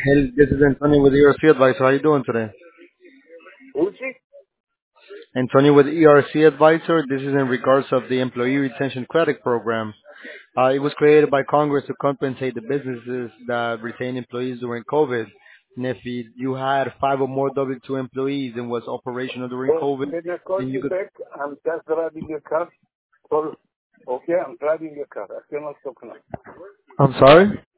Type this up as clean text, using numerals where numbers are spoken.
Hey, this is Antonio with ERC Advisor. How you doing today? Uzi? Antonio with ERC Advisor. This is in regards of the Employee Retention Credit Program. It was created by Congress to compensate the businesses that retain employees during COVID. And if you had five or more W-2 employees and was operational during So COVID, can I call then you you could. back? I'm just driving a car. So, okay, I'm driving a car. I cannot talk now. I'm sorry?